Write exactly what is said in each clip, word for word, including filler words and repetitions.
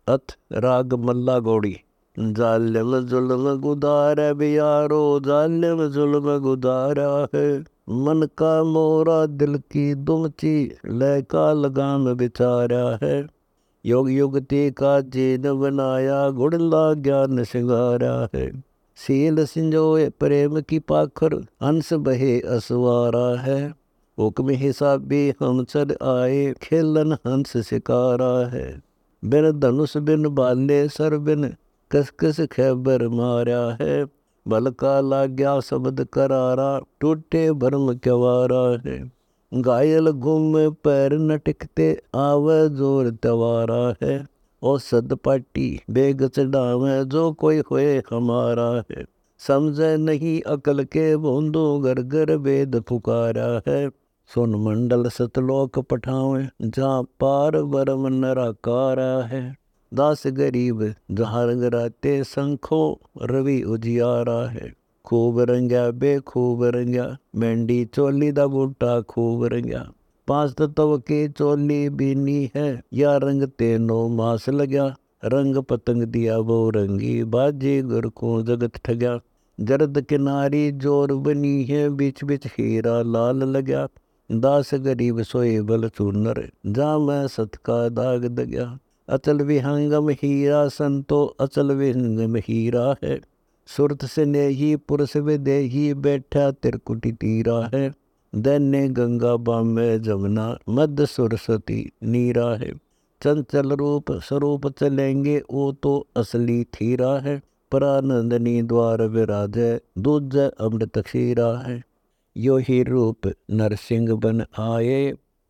अथ राग मल्ला गौड़ी। जालिम जुल्म गुदारा बियारो, जालिम जुल्म गुदारा है। मन का मोरा दिल की दुमची, लय का लगाम बिचारा है। योग युगति का जीन बनाया, गुड़ला ज्ञान सिंगारा है। सील सिंजोए प्रेम की पाखर, हंस बहे असवारा है। हुक्म हिसाबी हम चल आए, खेलन हंस शिकारा है। बिन धनुष बिन बाले सर बिन, कस कस खैबर मारा है। बल का लाग्या शब्द करारा, टूटे भरम क्यवारा है। घायल घूम पैर न टिकते, आवे जोर तवारा है। और सदपाटी बेग चढ़ावे, जो कोई होए हमारा है। समझे नहीं अकल के बूंदो, घर घर वेद पुकारा है। सुन मंडल सतलोक पठावे, जहाँ पार बरम नराकारा है। दास गरीब जहार गराते, शंखो रवि उजियारा है। खूब रंग्या बेखूब रंग्या, मेंढी चोली दा बूटा खूब रंग्या। पांच तत्व की चोली बीनी है, या रंग तेनो मास लग्या। रंग पतंग दिया वो रंगी, बाजी गुर को जगत ठग्या। जरद किनारी जोर बनी है, बीच बीच हीरा लाल लग्या। दास गरीब सोए बल चूनर, जा मैं सत का दाग दग्या। अचल विहंगम हीरा संतो, अचल विहंगम हीरा है। सुरत से नेही पुरुष विदेही, बैठा तिरकुटी तीरा है। दैन्य गंगा बामे जमुना, मध्य सरस्वती नीरा है। चंचल रूप स्वरूप चलेंगे, वो तो असली थीरा है। परानंदनी द्वार विराजे, दूज अमृत क्षीरा है। यो ही रूप नरसिंह बन आए,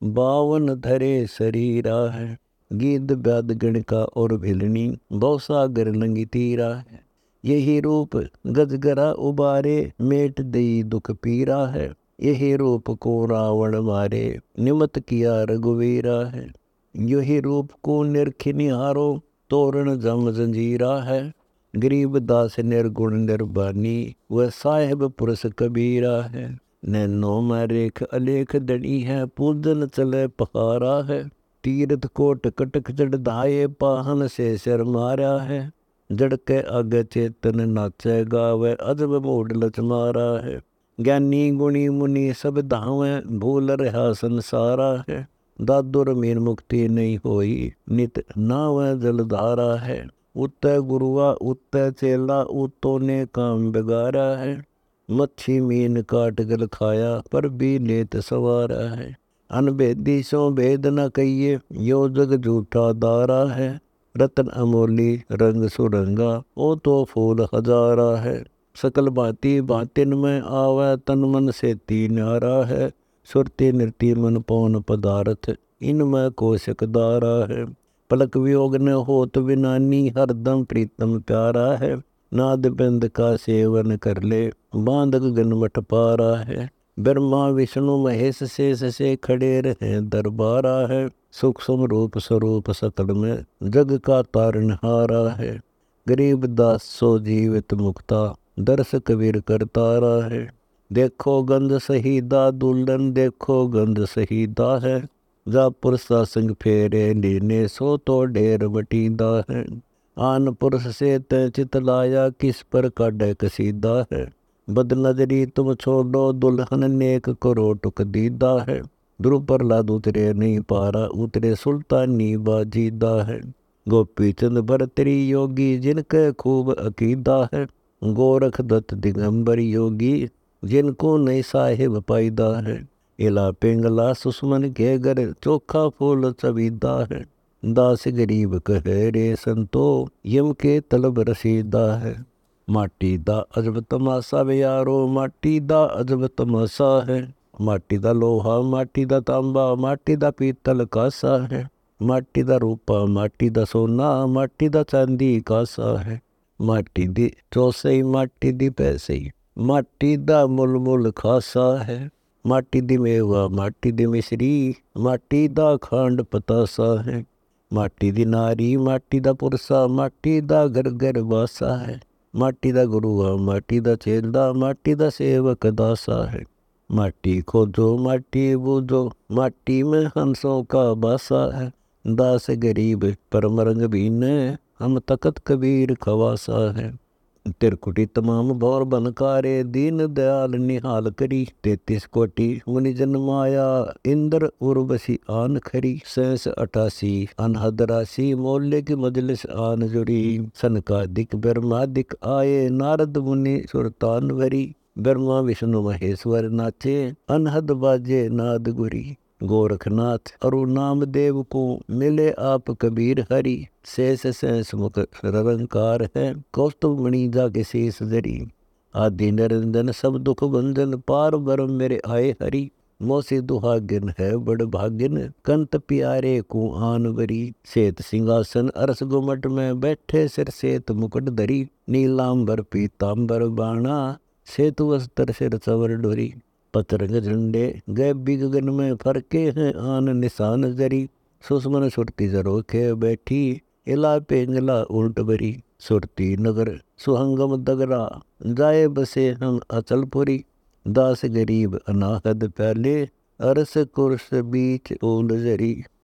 बावन धरे शरीरा है। गीत व्याद गणिका और भिलनी, बहुसागर लंगी तीरा है। यही रूप गजगरा उबारे, मेट दई दुख पीरा है। यही रूप को रावण मारे, निमत किया रघुवीरा है। यही रूप को निरखि निहारो, तोरण जम जंजीरा है। गरीब दास निर्गुण निर्बानी, वह साहेब पुरुष कबीरा है। नैनो में रेख अलेख दड़ी है, पूजन चले पहारा है। तीर्थ कोट कटक चढ़ धाये, पाहन से सिर मारा है। जड़ के आगे चेतन नाचे गावे, अजब मोड लच मारा है। ज्ञानी गुणी मुनि सब धावे, भूल रहा संसारा है। दादुर मीन मुक्ति नहीं होई, नित नाव जलधारा है। उत्ते गुरुआ उत्ते चेला, उतो ने काम बिगारा है। मच्छी मीन काट गल खाया, पर भी लेत सवारा है। अनभेदी सो भेद न कहिए, यो जग झूठा दारा है। रतन अमोली रंग सुरंगा, ओ तो फूल हजारा है। सकल भांति भांतिन में आवे, तन मन से तीनारा है। सुरती नृति मन पौन पदार्थ, इनमें कोशक दारा है। पलक वियोग न होत विनानी, हरदम प्रीतम प्यारा है। नाद बिंद का सेवन कर ले, बांधक गनमठ पारा है। ब्रह्मा विष्णु महेश शेष से खड़े रहे दरबारा है। सूक्ष्म रूप स्वरूप सकल में, जग का तारनहारा है। गरीब दास सो जीवित मुक्ता, दर्श कबीर करतारा है। देखो गंध सहीदा दुल्हन, देखो गंध सहीदा है। जा पुरुषा संग फेरे लीने, सो तो ढेर बटीदा है। आन पुरुष से तय चित लाया, किस पर काढ़े कसीदा है। बद नजरी तुम छोड़ो, दुल्हन नेक करो टुक दीदा है। ध्रुव प्रहलाद उतरे नहीं पारा, उतरे सुल्तानी बाजीदा है। गोपी चंद भरतरी योगी, जिनके खूब अकीदा है। गोरख दत्त दिगंबर योगी, जिनको नहीं साहिब पाईदा है। इला पिंगला सुषमन के घर, चोखा फूल चबीदा है। दास गरीब कहे रे संतो, यम के तलब रसीदा है। माटी दा अजब तमाशा वे यारो, माटी दा अजब तमाशा है। माटी दा लोहा, माटी दा तांबा, माटी दा पीतल कासा है। माटी दा रूपा, माटी दा सोना, माटी दा चांदी कासा है। माटी दी चौसई, माटी दी पैसई, माटी दा मुल मुल खासा है। माटी दी मेवा, माटी दी मिश्री, माटी दा खांड पतासा है। माटी दी नारी, माटी दा पुरसा, माटी दा घर घर वासा है। माटी दा गुरुआ, माटी दा चेला, माटी दा सेवक दासा है। माटी खोजो माटी बूझो, माटी में हंसों का बासा है। दास गरीब परम रंग भीन, हम तकत कबीर खवासा है। तिरकुटी तमाम भौर बनकारे, दीन दयाल निहाल करी। तैतीस कोटि मुनि जन माया, इंद्र उर्वशी आन खरी। सैंस अठासी अनहद राशि, मोल्य की मजलिस आन जुड़ी। सनकादिक ब्रह्मादिक आए, नारद मुनि सुरतान भरी। ब्रह्मा विष्णु महेश्वर नाचे, अनहद बाजे नाद गुरी। गोरखनाथ अरु नामदेव को, मिले आप कबीर हरि। शेष सहस मुख निरंकार है, कौस्तुभ मणि जाके शेष धरी। आदि निरंजन सब दुख भंजन, पार ब्रह्म मेरे आए हरि। मोसी दुहागिन है बड़ भागिन, कंत प्यारे को आन बरी। श्वेत सिंहासन अरस गुमट में, बैठे सिर श्वेत मुकुट धरी। नीलांबर पीतांबर बाणा, श्वेत वस्त्र सिर चवर डोरी। पतरंग झंडे गए गगन में, फरके हैं आन निशान जरी। सुषमन सुरती जरोखे बैठी, इला पेंगला उल्ट बरी। सुरती नगर सुहंगम दगरा, जाए बसे हम अचलपुरी। दास गरीब अनाहद प्याले, अरस कुरस बीच ओल जरी।